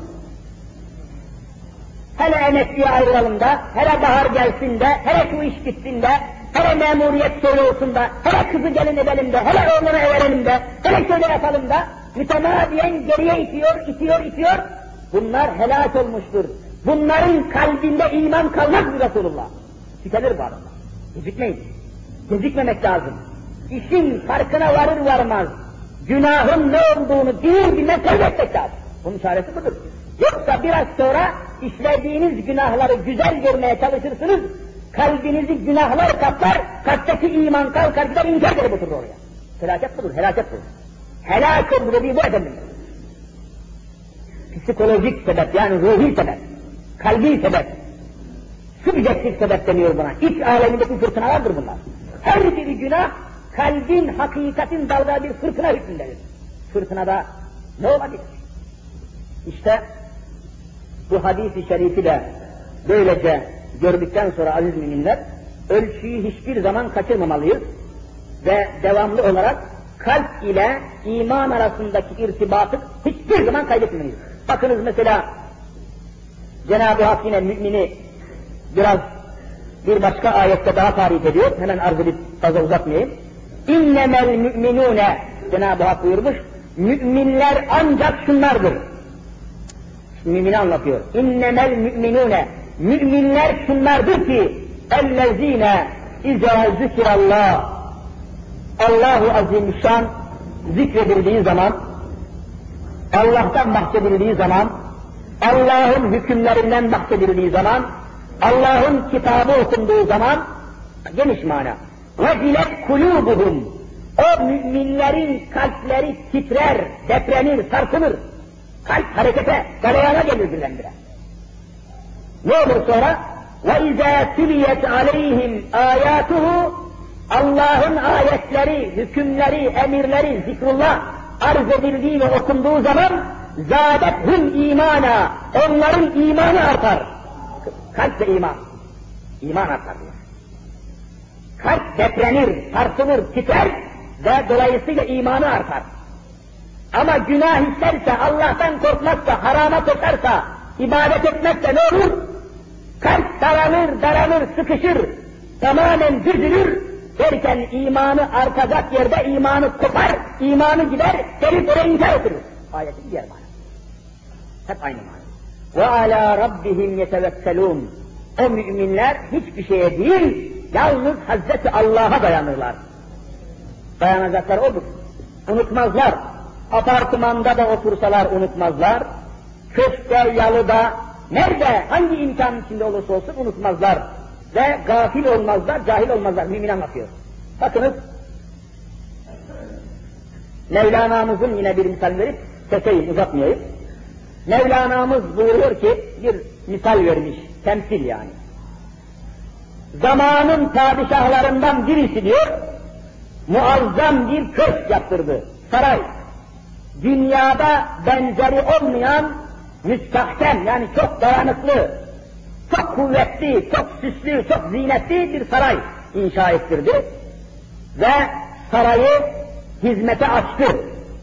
Hele emekliye ayrılalım da, hele bahar gelsin de, hele şu iş bitsin de, hele memuriyet şöyle olsun da, hele kızı gelin edelim de, hele oğlunu verelim de, hele şöyle yapalım da, mütemadiyen geriye itiyor. Bunlar helak olmuştur. Bunların kalbinde iman kalmaz mı Resulullah? Tükenir bu arada. Gecikmeyin. Gecikmemek lazım. İşin farkına varır varmaz, günahın ne olduğunu bilmez etmek lazım. Bunun çaresi budur. Yoksa biraz sonra işlediğiniz günahları güzel görmeye çalışırsınız, kalbinizi günahlar kaplar, kalpteki iman kalkar gider, inkar eder oturur oraya. Felaket budur, helaket budur. Helak olur dediği bu efendim. Psikolojik sebep, yani ruhi sebep, kalbi sebep, subjektif sebep deniyor buna. İç alemindeki fırtınalardır bunlar. Her biri günah, kalbin, hakikatin dalga bir fırtına hükmündedir. Fırtınada ne olabilir? İşte bu hadis-i şerifi de böylece gördükten sonra aziz müminler, ölçüyü hiçbir zaman kaçırmamalıyız ve devamlı olarak kalp ile iman arasındaki irtibatı hiçbir zaman kaybetmemeliyiz. Bakınız mesela Cenab-ı Hak yine mümini biraz bir başka ayette daha tarif ediyor. Hemen arz edip fazla uzatmayayım. İnnemel müminune, Cenab-ı Hak buyurmuş, müminler ancak şunlardır. Mümini anlatıyor. İnnemel müminune, müminler şunlardır ki ellezine izâ zikirallah, Allahu Azimüşşan zikredildiği zaman, Allah'tan bahsedildiği zaman, Allah'ın hükümlerinden bahsedildiği zaman, Allah'ın kitabı okunduğu zaman, geniş mana, وَجِلَتْ قُلُوبُهُمْ, o müminlerin kalpleri titrer, deprelir, sarsılır. Kalp harekete, galeyana gelir birdenbire. Ne olur sonra? وَاِذَا تُلِيَتْ عَلَيْهِمْ آيَاتُهُ, Allah'ın ayetleri, hükümleri, emirleri, zikrullah arz edildiği ve okunduğu zaman zâdethum imana, onların imanı artar. Kalp ve iman. İman artar diyor. Kalp deprenir, sarsılır, titrer ve dolayısıyla imanı artar. Ama günah işlerse, Allah'tan korkmazsa, harama koşarsa, ibadet etmezse ne olur? Kalp daralır, sıkışır, tamamen düzülür, derken imanı artacak yerde imanı kopar, imanı gider, herif oraya inkar oturur. Ayetin diğer manası. Hep aynı manası. وَعَلَى رَبِّهِمْ يَتَوَكَّلُونَ, o müminler hiçbir şeye değil, yalnız Hazreti Allah'a dayanırlar. Dayanacaklar odur. Unutmazlar. Apartmanda da otursalar unutmazlar. Köşkte, yalıda, nerede, hangi imkan içinde olursa olsun unutmazlar. Ve gafil olmazlar, cahil olmazlar. Mümin anlatıyor. Bakınız, Mevlana'mızın yine bir misal verip, keseyim, uzatmayayım. Mevlana'mız buyuruyor ki, bir misal vermiş, temsil yani. zamanın padişahlarından birisi diyor, muazzam bir köşk yaptırdı, saray. Dünyada benzeri olmayan, müstahkem, yani çok dayanıklı, çok kuvvetli, çok süslü, çok zinetli bir saray inşa ettirdi. Ve sarayı hizmete açtı.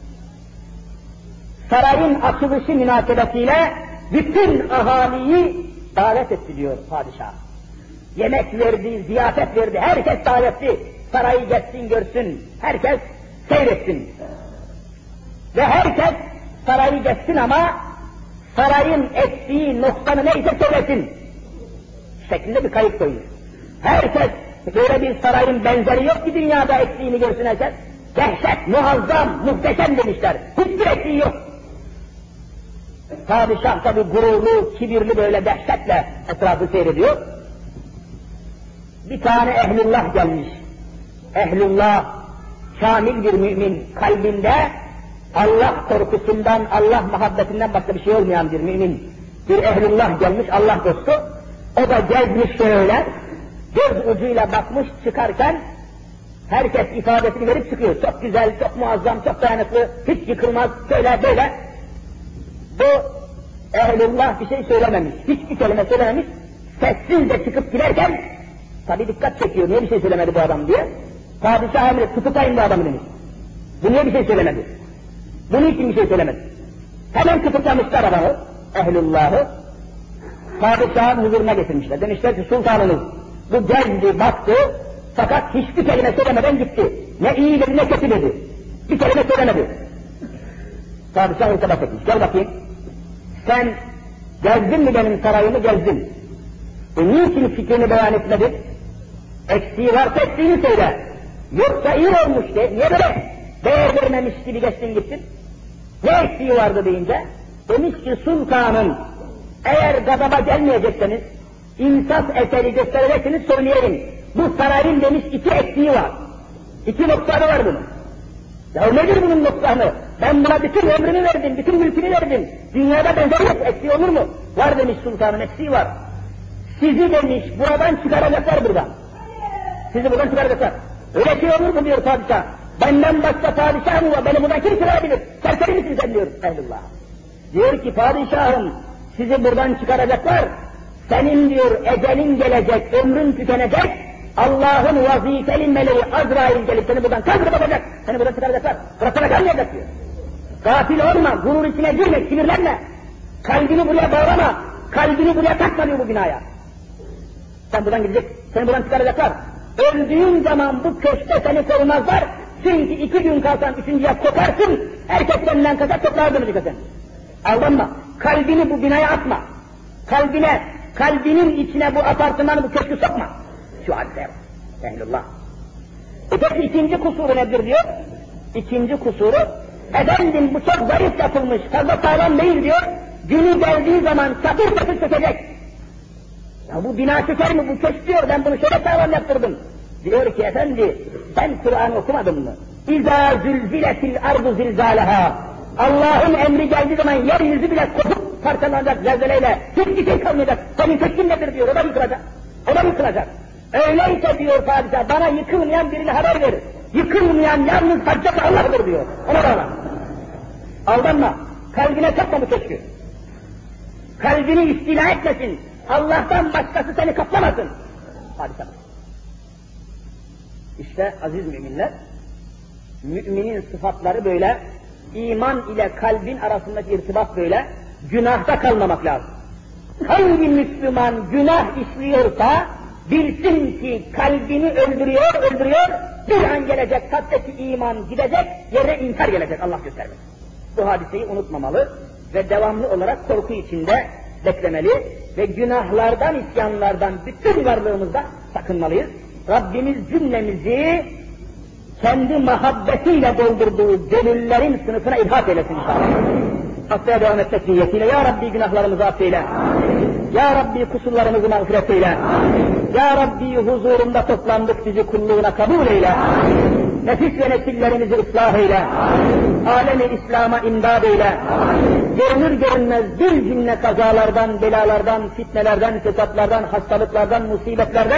Sarayın açılışı münasebetiyle bütün ahaliyi davet etti diyor padişah. Yemek verdi, ziyafet verdi, herkes davetli. Sarayı geçsin görsün, herkes seyretsin. Ve herkes sarayı geçsin ama sarayın eksiği, noksanı neyse söylesin şeklinde bir kayıt koyuyor. Herkes, böyle bir sarayın benzeri yok ki dünyada, eksiğini görsün herkes. Dehşet, muazzam, muhteşem demişler. Hiçbir eksiği yok. Padişah tabi gururlu, kibirli böyle dehşetle etrafı seyrediyor. Bir tane ehlullah gelmiş. Ehlullah, kamil bir mümin, kalbinde Allah korkusundan, Allah muhabbetinden başka bir şey olmayan bir mümin. Bir ehlullah gelmiş, Allah dostu. O da gezmiş şöyle, göz ucuyla bakmış, çıkarken herkes ifadesini verip çıkıyor. Çok güzel, çok muazzam, çok dayanıklı, hiç yıkılmaz, şöyle böyle. Bu ehlullah bir şey söylememiş, hiçbir kelime söylememiş, sessizce çıkıp giderken, tabi dikkat çekiyor, niye bir şey söylemedi bu adam diye. Padişah emri, tutuklayın bu adamı demiş. Bu niye bir şey söylemedi? Bunun için bir şey söylemedi. Hemen tutuklamışlar adamı, ehlullahı, padişahın huzuruna getirmişler. Demişler ki sultanınız, bu gezdi, baktı, fakat hiçbir kelime söylemeden gitti. Ne iyi dedi, ne kötü dedi. Bir kelime söylemedi. Padişah irtibat etmiş, gel bakayım. Sen gezdin mi benim sarayımı, gezdin. Niçin fikrini beyan etmedin? Eksiği varsa eksiğini söyle. Yoksa iyi olmuş de, niye böyle değer vermemiş gibi geçtin gittin? Ne eksiği vardı deyince, demiş ki sultanım, eğer gadaba gelmeyecekseniz, insaf eseri gösterecekseniz söyleyelim. Bu sarayın demiş 2 eksiği var. 2 noksanı var bunun. Ya nedir bunun noksanı? Ben buna bütün ömrümü verdim, bütün mülkünü verdim. Dünyada benzeri yok, eksiği olur mu? Var demiş sultanın, eksiği var. Sizi demiş, buradan çıkaracaklar buradan. Sizi buradan çıkaracaklar. Öyle şey olur mu diyor padişah. Benden başka padişah mı var? Beni buradan kim çıkarabilir? Serseri misin sen diyor ehlullah. Diyor ki padişahım, sizi buradan çıkaracaklar. Senin diyor ecelin gelecek, ömrün tükenecek. Allah'ın vazifeli meleği Azrail gelip seni buradan kaldırıp atacak. Seni buradan çıkaracaklar. Burasına kalmayacak diyor. Gafil olma, gurur içine girme, sinirlenme. Kalbini buraya bağlama. Kalbini buraya takma diyor bu binaya. Sen buradan gidecek, seni buradan çıkaracaklar. Öldüğün zaman bu köşkte seni korumazlar. Çünkü 2 gün kalsan 3. koparsın. Herkes senden kaçar, toprağa dönecek sen. Aldanma. Kalbini bu binaya atma. Kalbinin içine bu apartmanı, bu köşkü sokma. Şu hadise. Ehlullah. Peki 2. kusuru nedir diyor? 2. kusuru, efendim bu çok zayıf yapılmış, fazla sağlam değil diyor. Günü geldiği zaman çatır çatır çökecek. Ya bu bina çöker mi, bu köşk diyor, ben bunu şöyle sağlam yaptırdım. Diyor ki efendi, sen Kur'an okumadın mı? İzâ zülziletil ardu zilzâleha. Allah'ın emri geldiği zaman yeryüzü bile kopup parçalanacak zelzeleyle, hiçbir şey kalmayacak. Senin köşkün nedir diyor, o da yıkılacak. O da yıkılacak. Öyleyse diyor padişah, bana yıkılmayan birine haber verir. Yıkılmayan yalnız Haccak Allah'dır diyor. Ona bağla. Aldanma. Kalbine takma bu köşkü. Kalbini istila etmesin. Allah'tan başkası seni kaplamasın. Padişah. İşte aziz müminler, müminin sıfatları böyle, iman ile kalbin arasındaki irtibat böyle, günahta kalmamak lazım. Hangi Müslüman günah işliyorsa, bilsin ki kalbini öldürüyor, bir an gelecek, kalpteki iman gidecek, yerine inkar gelecek, Allah göstermesin. Bu hadiseyi unutmamalı ve devamlı olarak korku içinde beklemeli ve günahlardan, isyanlardan bütün varlığımızda sakınmalıyız. Rabbimiz cümlemizi kendi muhabbetiyle doldurduğu gönüllerin sınıfına ilhak eylesin inşallah. Haftaya devam etmek niyetiyle Ya Rabbi günahlarımızı affeyle. Ya Rabbi kusurlarımızı mağfiret eyle. Ya Rabbi huzurunda toplandık, bizi kulluğuna kabul eyle. Nefis ve nesillerimizi ıslah eyle. Alemi İslam'a imdad eyle. Görünür görünmez bir cümle kazalardan, belalardan, fitnelerden, fesatlardan, hastalıklardan, musibetlerden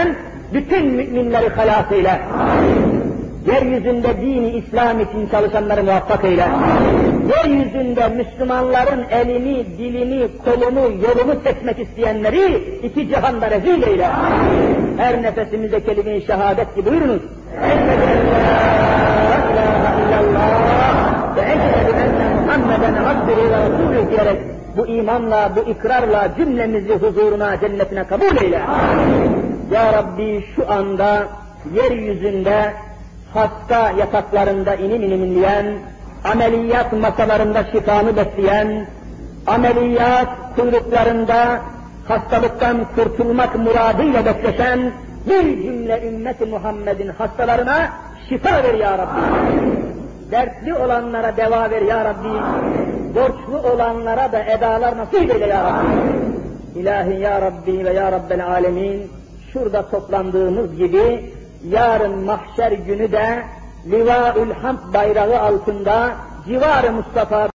bütün müminleri halas eyle. Yeryüzünde dini İslam için çalışanları muvaffak eyle. Yeryüzünde Müslümanların elini, dilini, kolunu, yolunu kesmek isteyenleri iki cihanda rezil eyle. Her nefesimize kelime-i şehadet gibi buyurunuz. Eşhedü en la ilahe illallah ve eşhedü enne Muhammeden abdühü ve resulü diyerek bu imanla, bu ikrarla cümlemizi huzuruna, cennetine kabul eyle. Ya Rabbi şu anda yeryüzünde hasta yataklarında inim inleyen, ameliyat masalarında şifanı besleyen, ameliyat kuyruklarında hastalıktan kurtulmak muradıyla bekleşen bir cümle ümmet-i Muhammed'in hastalarına şifa ver ya Rabbi. Dertli olanlara deva ver ya Rabbi. Borçlu olanlara da edalar nasip eyle ya Rabbi. İlahi ya Rabbi ve ya Rabbel alemin, şurada toplandığımız gibi yarın mahşer günü de Livaül Hamd bayrağı altında civar-ı Mustafa